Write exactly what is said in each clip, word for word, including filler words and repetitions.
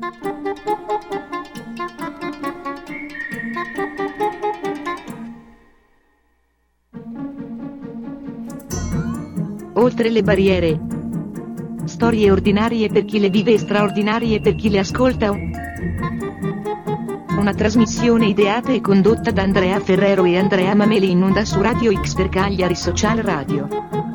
Oltre le barriere. Storie ordinarie per chi le vive e straordinarie per chi le ascolta. Una trasmissione ideata e condotta da Andrea Ferrero e Andrea Mameli in onda su Radio X per Cagliari Social Radio.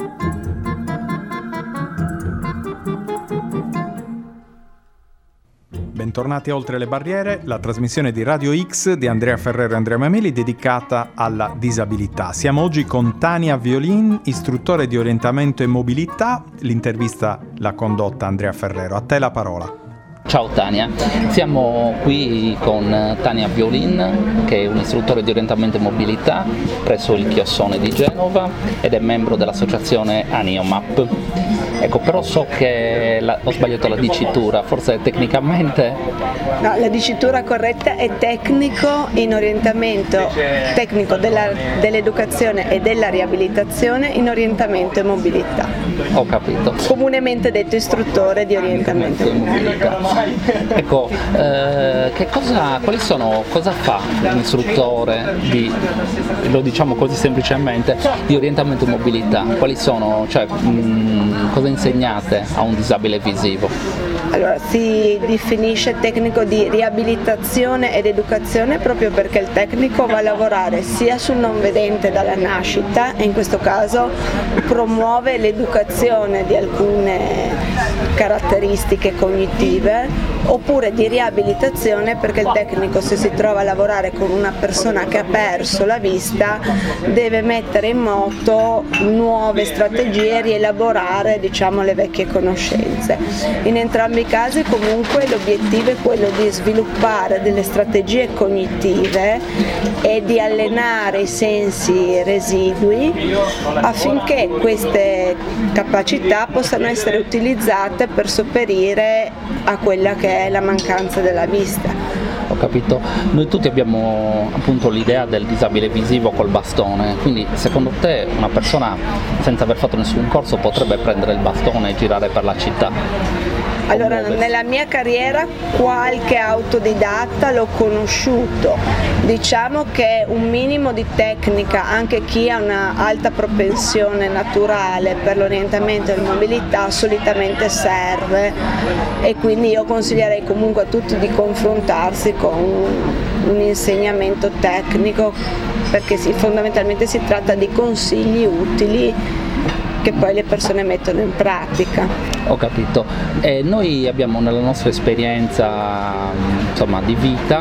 Bentornati a Oltre le Barriere, la trasmissione di Radio X di Andrea Ferrero e Andrea Mameli dedicata alla disabilità. Siamo oggi con Tania Violin, istruttore di orientamento e mobilità. L'intervista l'ha condotta Andrea Ferrero. A te la parola. Ciao Tania, siamo qui con Tania Violin, che è un istruttore di orientamento e mobilità presso il Chiossone di Genova ed è membro dell'associazione ANIOMAP. Ecco, però so che la, ho sbagliato la dicitura, forse tecnicamente... No, la dicitura corretta è tecnico in orientamento, tecnico della, dell'educazione e della riabilitazione in orientamento e mobilità. Ho capito. Comunemente detto istruttore di orientamento e mobilità. Ecco, eh, che cosa, quali sono, cosa fa un istruttore di, lo diciamo così semplicemente, di orientamento e mobilità? Quali sono, cioè, mh, cosa insegnate a un disabile visivo? Allora, si definisce tecnico di riabilitazione ed educazione proprio perché il tecnico va a lavorare sia sul non vedente dalla nascita e in questo caso promuove l'educazione di alcune caratteristiche cognitive, oppure di riabilitazione perché il tecnico, se si trova a lavorare con una persona che ha perso la vista, deve mettere in moto nuove strategie e rielaborare, diciamo, le vecchie conoscenze. In entrambi i casi comunque l'obiettivo è quello di sviluppare delle strategie cognitive e di allenare i sensi residui affinché queste capacità possano essere utilizzate per sopperire a quella che è la mancanza della vista. Ho capito. Noi tutti abbiamo appunto l'idea del disabile visivo col bastone, quindi secondo te una persona senza aver fatto nessun corso potrebbe prendere il bastone e girare per la città? Allora, nella mia carriera qualche autodidatta l'ho conosciuto, diciamo che un minimo di tecnica, anche chi ha una alta propensione naturale per l'orientamento e la mobilità solitamente serve, e quindi io consiglierei comunque a tutti di confrontarsi con un insegnamento tecnico, perché si, fondamentalmente si tratta di consigli utili che poi le persone mettono in pratica. Ho capito. E noi abbiamo nella nostra esperienza, insomma, di vita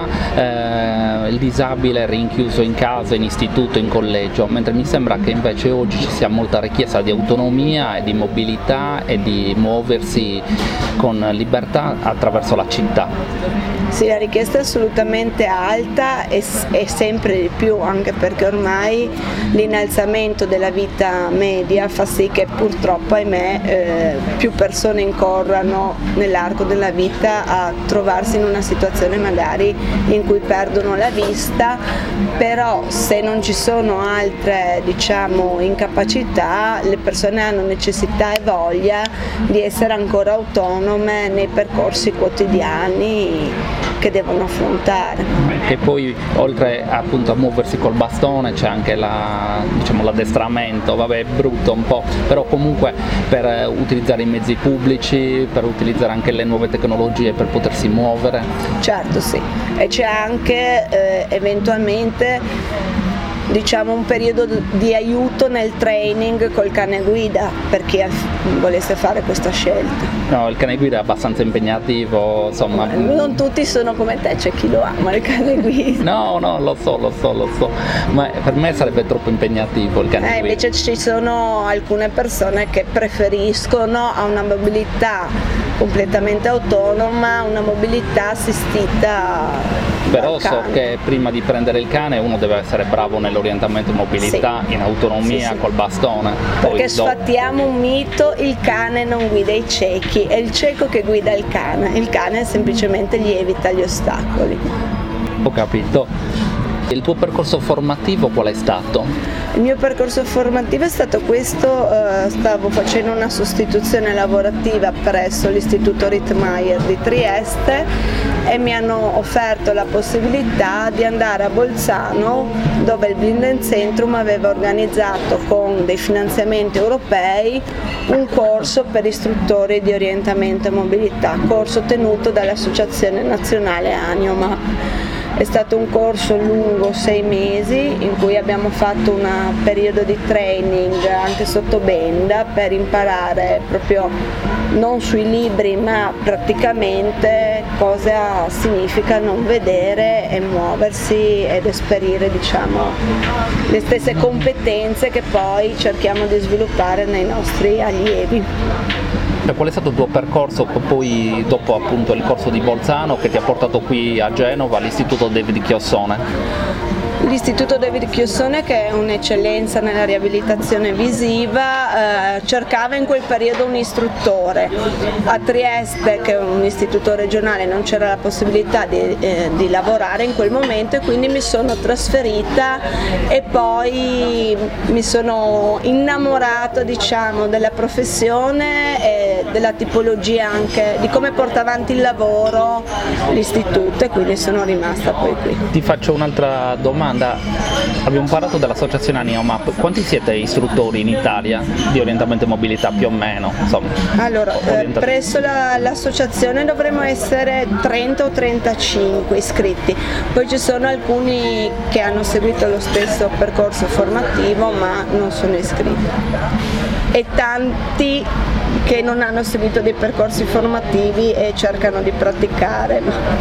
eh, il disabile rinchiuso in casa, in istituto, in collegio, mentre mi sembra che invece oggi ci sia molta richiesta di autonomia e di mobilità e di muoversi con libertà attraverso la città. Sì, la richiesta è assolutamente alta e, e sempre di più, anche perché ormai l'innalzamento della vita media fa sì che purtroppo, ahimè, eh, più persone incorrano nell'arco della vita a trovarsi in una situazione magari in cui perdono la vista, però se non ci sono altre, diciamo, incapacità, le persone hanno necessità e voglia di essere ancora autonome nei percorsi quotidiani che devono affrontare. E poi oltre appunto a muoversi col bastone c'è anche la, diciamo, l'addestramento, vabbè, è brutto un po', però comunque per utilizzare i mezzi pubblici, per utilizzare anche le nuove tecnologie per potersi muovere. Certo, sì, e c'è anche eh, eventualmente, diciamo, un periodo di aiuto nel training col cane guida per chi volesse fare questa scelta. No, il cane guida è abbastanza impegnativo, insomma. Non tutti sono come te, c'è chi lo ama il cane guida. No, no, lo so, lo so, lo so, ma per me sarebbe troppo impegnativo il cane eh, guida. Invece ci sono alcune persone che preferiscono a una mobilità completamente autonoma, una mobilità assistita. Però so che prima di prendere il cane uno deve essere bravo nell'orientamento e mobilità, sì, in autonomia, sì, sì, col bastone. Perché Poi sfattiamo un mito: il cane non guida i ciechi, è il cieco che guida il cane, il cane semplicemente gli evita gli ostacoli. Ho capito. Il tuo percorso formativo qual è stato? Il mio percorso formativo è stato questo, eh, stavo facendo una sostituzione lavorativa presso l'Istituto Rittmeyer di Trieste e mi hanno offerto la possibilità di andare a Bolzano, dove il Blindencentrum aveva organizzato con dei finanziamenti europei un corso per istruttori di orientamento e mobilità, corso tenuto dall'Associazione Nazionale Anioma. È stato un corso lungo sei mesi in cui abbiamo fatto un periodo di training anche sotto benda per imparare proprio non sui libri ma praticamente cosa significa non vedere e muoversi ed esperire, diciamo, le stesse competenze che poi cerchiamo di sviluppare nei nostri allievi. Qual è stato il tuo percorso poi dopo appunto il corso di Bolzano che ti ha portato qui a Genova all'Istituto David Chiossone? L'Istituto David Chiossone, che è un'eccellenza nella riabilitazione visiva, eh, cercava in quel periodo un istruttore. A Trieste, che è un istituto regionale, non c'era la possibilità di, eh, di lavorare in quel momento e quindi mi sono trasferita e poi mi sono innamorata, diciamo, della professione e della tipologia anche di come porta avanti il lavoro l'istituto e quindi sono rimasta poi qui. Ti faccio un'altra domanda. Abbiamo parlato dell'associazione Anioma, quanti siete istruttori in Italia di orientamento e mobilità più o meno? Insomma, allora, eh, presso la, l'associazione dovremmo essere trenta o trentacinque iscritti, poi ci sono alcuni che hanno seguito lo stesso percorso formativo ma non sono iscritti e tanti che non hanno seguito dei percorsi formativi e cercano di praticare.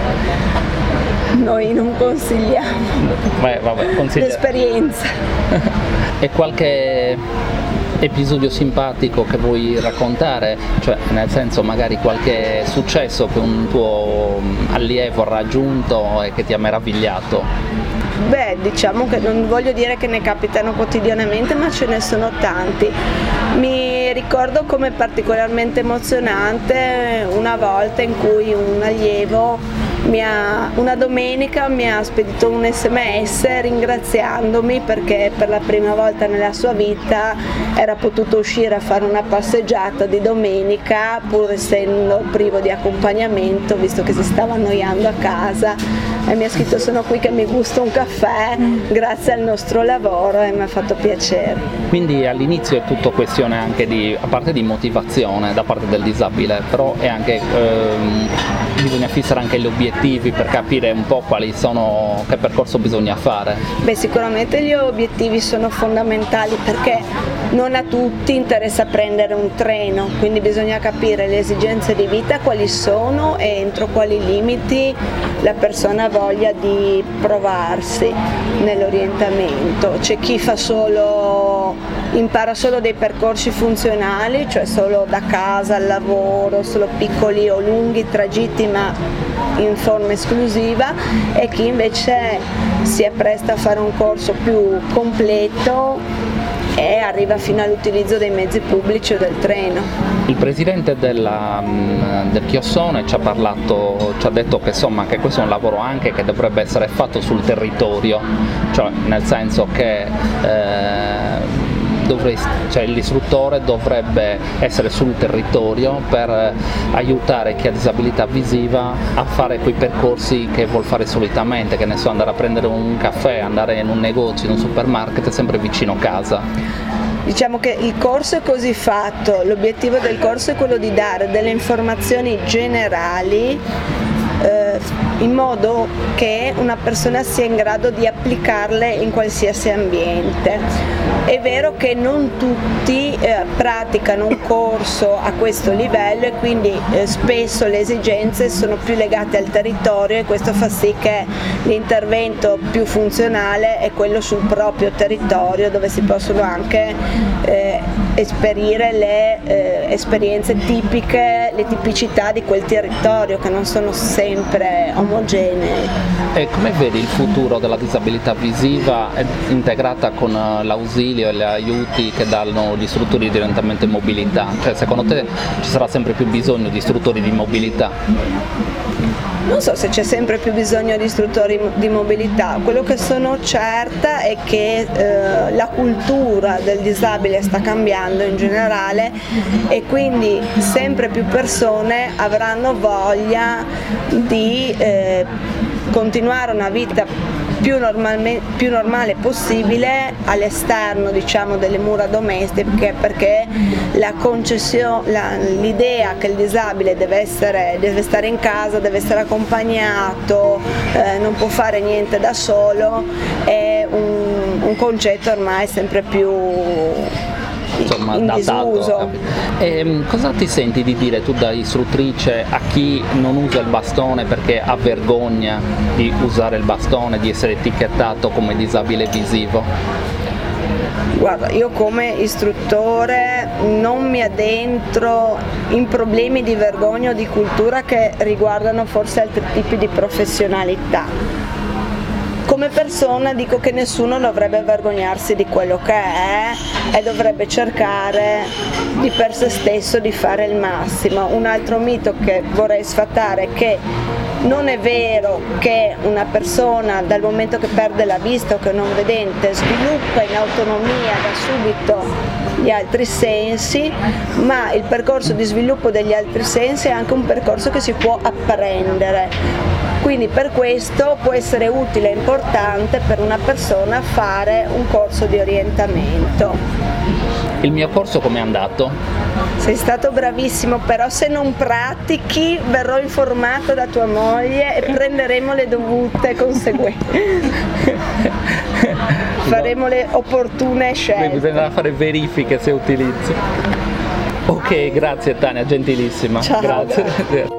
Noi non consigliamo. Beh, vabbè, consiglia. L'esperienza. E qualche episodio simpatico che vuoi raccontare? Cioè, nel senso, magari qualche successo che un tuo allievo ha raggiunto e che ti ha meravigliato? Beh, diciamo che non voglio dire che ne capitano quotidianamente, ma ce ne sono tanti. Mi ricordo come particolarmente emozionante una volta in cui un allievo mi ha, una domenica mi ha spedito un sms ringraziandomi perché per la prima volta nella sua vita era potuto uscire a fare una passeggiata di domenica pur essendo privo di accompagnamento, visto che si stava annoiando a casa, e mi ha scritto: sono qui che mi gusto un caffè grazie al nostro lavoro, e mi ha fatto piacere. Quindi all'inizio è tutto questione anche di, a parte di motivazione da parte del disabile, però è anche ehm, bisogna fissare anche gli obiettivi per capire un po' quali sono, che percorso bisogna fare. Beh, sicuramente gli obiettivi sono fondamentali perché non a tutti interessa prendere un treno, quindi bisogna capire le esigenze di vita quali sono e entro quali limiti la persona voglia di provarsi nell'orientamento. C'è chi fa solo, impara solo dei percorsi funzionali, cioè solo da casa al lavoro, solo piccoli o lunghi tragitti ma in forma esclusiva, e chi invece si appresta a fare un corso più completo e arriva fino all'utilizzo dei mezzi pubblici o del treno. Il presidente della, del Chiossone ci ha parlato, ci ha detto che insomma che questo è un lavoro anche che dovrebbe essere fatto sul territorio, cioè nel senso che eh, Dovrei, cioè l'istruttore dovrebbe essere sul territorio per aiutare chi ha disabilità visiva a fare quei percorsi che vuol fare solitamente, che ne so, andare a prendere un caffè, andare in un negozio, in un supermarket, sempre vicino casa. Diciamo che il corso è così fatto, l'obiettivo del corso è quello di dare delle informazioni generali eh, in modo che una persona sia in grado di applicarle in qualsiasi ambiente. È vero che non tutti eh, praticano un corso a questo livello e quindi eh, spesso le esigenze sono più legate al territorio, e questo fa sì che l'intervento più funzionale è quello sul proprio territorio, dove si possono anche eh, esperire le eh, esperienze tipiche, le tipicità di quel territorio, che non sono sempre omogenei. E come vedi il futuro della disabilità visiva integrata con l'ausilio e gli aiuti che danno gli istruttori di orientamento e mobilità? Cioè, secondo te ci sarà sempre più bisogno di istruttori di mobilità? Non so se c'è sempre più bisogno di istruttori di mobilità, quello che sono certa è che eh, la cultura del disabile sta cambiando in generale e quindi sempre più persone avranno voglia di eh, continuare una vita più, normalme, più normale possibile all'esterno, diciamo, delle mura domestiche, perché la concessione, la, l'idea che il disabile deve, essere, deve stare in casa, deve essere accompagnato, eh, non può fare niente da solo, è un, un concetto ormai sempre più insomma in disuso. E, cosa ti senti di dire tu da istruttrice a chi non usa il bastone perché ha vergogna di usare il bastone, di essere etichettato come disabile visivo? Guarda, io come istruttore non mi addentro in problemi di vergogna o di cultura che riguardano forse altri tipi di professionalità. Come persona dico che nessuno dovrebbe vergognarsi di quello che è e dovrebbe cercare di per se stesso di fare il massimo. Un altro mito che vorrei sfatare è che non è vero che una persona dal momento che perde la vista o che è non vedente sviluppa in autonomia da subito gli altri sensi, ma il percorso di sviluppo degli altri sensi è anche un percorso che si può apprendere. Quindi per questo può essere utile e importante per una persona fare un corso di orientamento. Il mio corso com'è andato? Sei stato bravissimo, però se non pratichi verrò informata da tua moglie e prenderemo le dovute conseguenze. Faremo le opportune scelte. Bisogna fare verifiche se utilizzi. Ok, grazie Tania, gentilissima. Ciao. Grazie.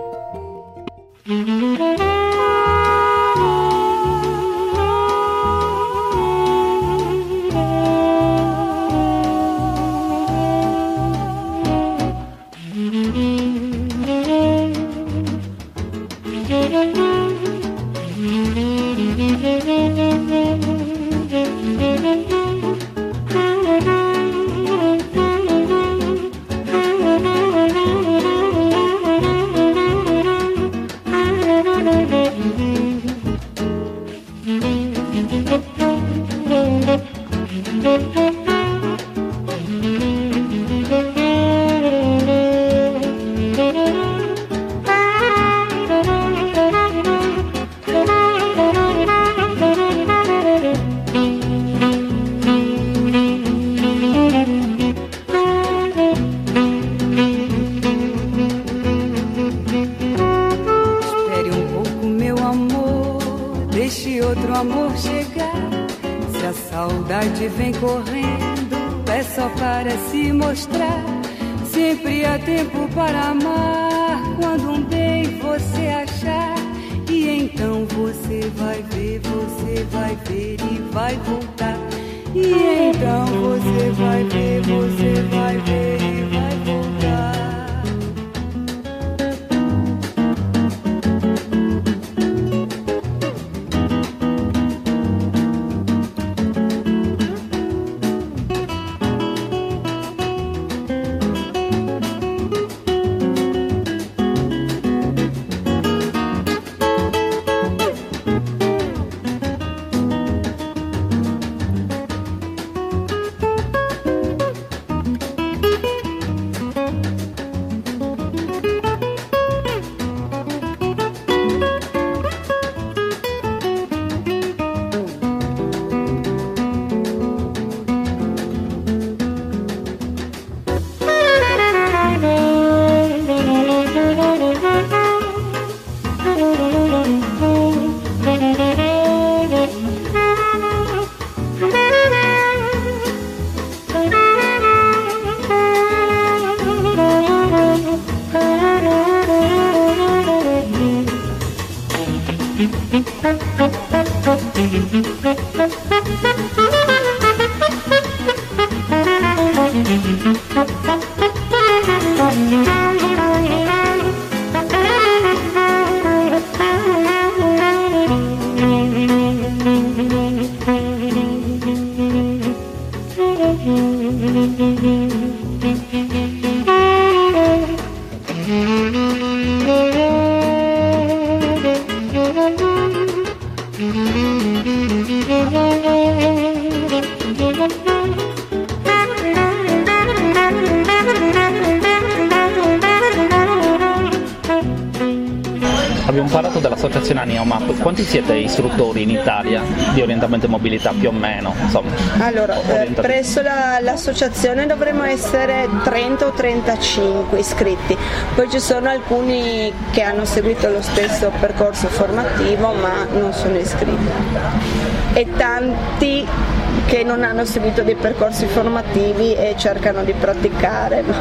parlato dell'associazione ANIOMAP, quanti siete istruttori in Italia di orientamento e mobilità più o meno? Insomma, allora, eh, presso la, l'associazione dovremmo essere trenta o trentacinque iscritti, poi ci sono alcuni che hanno seguito lo stesso percorso formativo ma non sono iscritti e tanti che non hanno seguito dei percorsi formativi e cercano di praticare, ma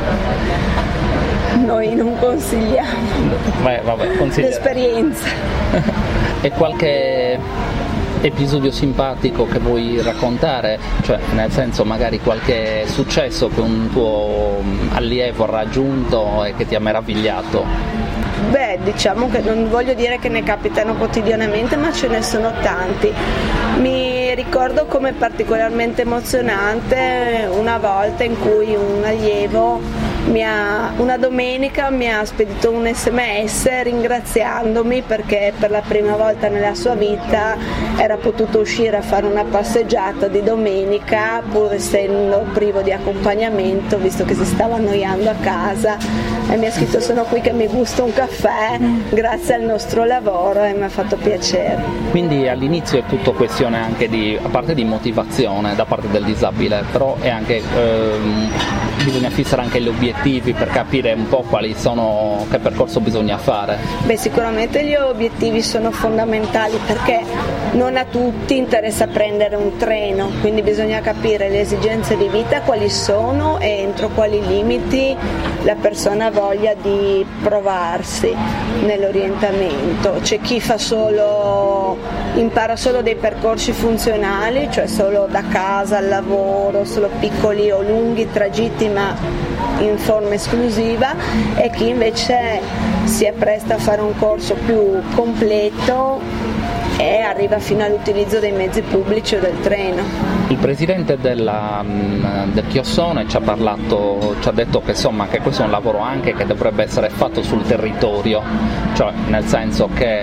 noi non consigliamo. Beh, vabbè, consigliere. L'esperienza. E qualche episodio simpatico che vuoi raccontare? Cioè, nel senso, magari qualche successo che un tuo allievo ha raggiunto e che ti ha meravigliato? Beh, diciamo che non voglio dire che ne capitano quotidianamente, ma ce ne sono tanti. Mi ricordo come particolarmente emozionante una volta in cui un allievo mi ha, una domenica mi ha spedito un sms ringraziandomi perché per la prima volta nella sua vita era potuto uscire a fare una passeggiata di domenica pur essendo privo di accompagnamento, visto che si stava annoiando a casa, e mi ha scritto: sono qui che mi gusto un caffè grazie al nostro lavoro, e mi ha fatto piacere. Quindi all'inizio è tutto questione anche di, a parte di motivazione da parte del disabile, però è anche ehm, bisogna fissare anche gli obiettivi per capire un po' quali sono, che percorso bisogna fare. Beh, sicuramente gli obiettivi sono fondamentali perché non a tutti interessa prendere un treno, quindi bisogna capire le esigenze di vita quali sono e entro quali limiti la persona voglia di provarsi nell'orientamento. C'è chi fa solo, impara solo dei percorsi funzionali, cioè solo da casa al lavoro, solo piccoli o lunghi tragitti ma in forma esclusiva, e chi invece si appresta a fare un corso più completo e arriva fino all'utilizzo dei mezzi pubblici o del treno. Il presidente della, del Chiossone ci ha parlato, ci ha detto che insomma che questo è un lavoro anche che dovrebbe essere fatto sul territorio, cioè nel senso che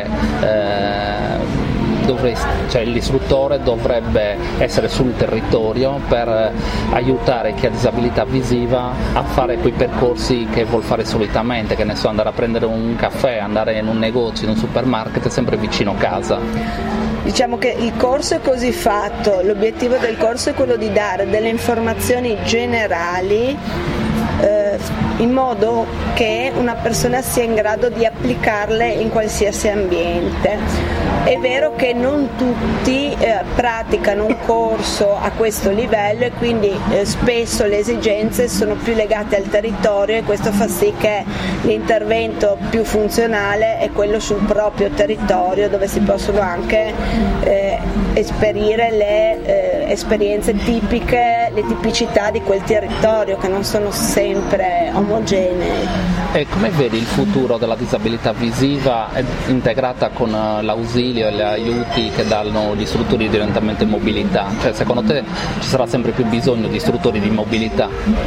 eh, Dovresti, cioè l'istruttore dovrebbe essere sul territorio per aiutare chi ha disabilità visiva a fare quei percorsi che vuol fare solitamente, che ne so, andare a prendere un caffè, andare in un negozio, in un supermarket, sempre vicino casa. Diciamo che il corso è così fatto, l'obiettivo del corso è quello di dare delle informazioni generali eh, in modo che una persona sia in grado di applicarle in qualsiasi ambiente. È vero che non tutti eh, praticano un corso a questo livello e quindi eh, spesso le esigenze sono più legate al territorio, e questo fa sì che l'intervento più funzionale è quello sul proprio territorio, dove si possono anche eh, esperire le eh, esperienze tipiche, le tipicità di quel territorio, che non sono sempre omogenei. E come vedi il futuro della disabilità visiva integrata con l'ausilio e gli aiuti che danno gli istruttori di orientamento e mobilità? Cioè, secondo te ci sarà sempre più bisogno di istruttori di mobilità?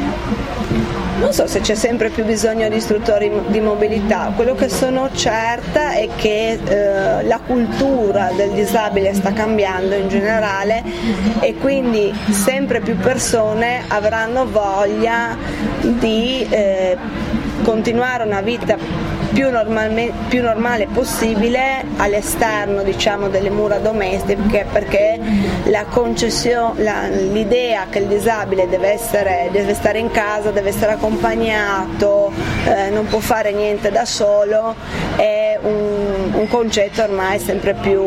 Non so se c'è sempre più bisogno di istruttori di mobilità, quello che sono certa è che eh, la cultura del disabile sta cambiando in generale, e quindi sempre più persone avranno voglia di eh, continuare una vita più, normalme, più normale possibile all'esterno, diciamo, delle mura domestiche, perché la concessione, la, l'idea che il disabile deve, essere, deve stare in casa, deve essere accompagnato, eh, non può fare niente da solo, è un, un concetto ormai sempre più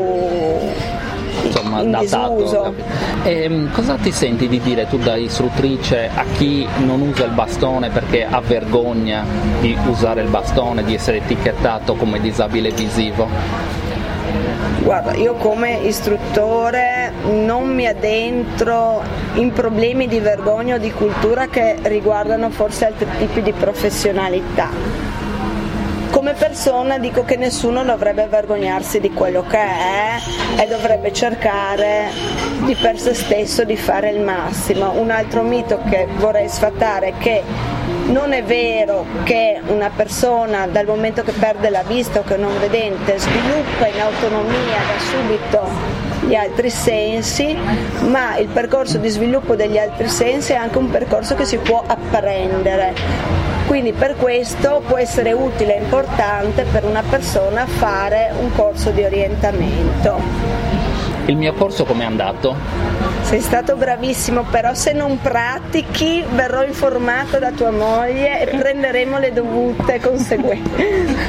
insomma in disuso. E cosa ti senti di dire tu da istruttrice a chi non usa il bastone perché ha vergogna di usare il bastone, di essere etichettato come disabile visivo? Guarda, io come istruttore non mi addentro in problemi di vergogna o di cultura che riguardano forse altri tipi di professionalità. Come persona dico che nessuno dovrebbe vergognarsi di quello che è e dovrebbe cercare di per se stesso di fare il massimo. Un altro mito che vorrei sfatare è che non è vero che una persona dal momento che perde la vista o che è non vedente sviluppa in autonomia da subito gli altri sensi, ma il percorso di sviluppo degli altri sensi è anche un percorso che si può apprendere. Quindi per questo può essere utile e importante per una persona fare un corso di orientamento. Il mio corso com'è andato? Sei stato bravissimo, però se non pratichi verrò informata da tua moglie e prenderemo le dovute conseguenze.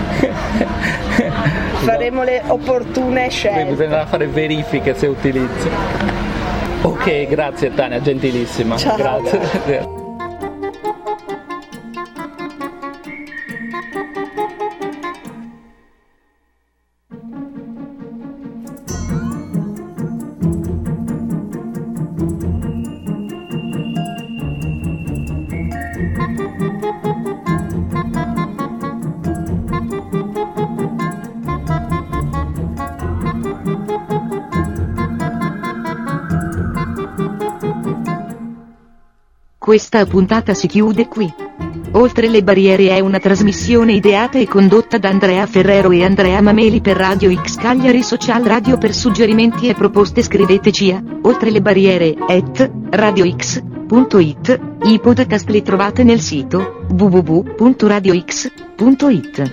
Faremo le opportune scelte. Bisognerà fare verifiche se utilizzi. Ok, grazie Tania, gentilissima. Ciao. Grazie. Questa puntata si chiude qui. Oltre le barriere è una trasmissione ideata e condotta da Andrea Ferrero e Andrea Mameli per Radio X Cagliari Social Radio. Per suggerimenti e proposte scriveteci a oltre le barriere at radiox punto it. I podcast li trovate nel sito w w w punto radiox punto it.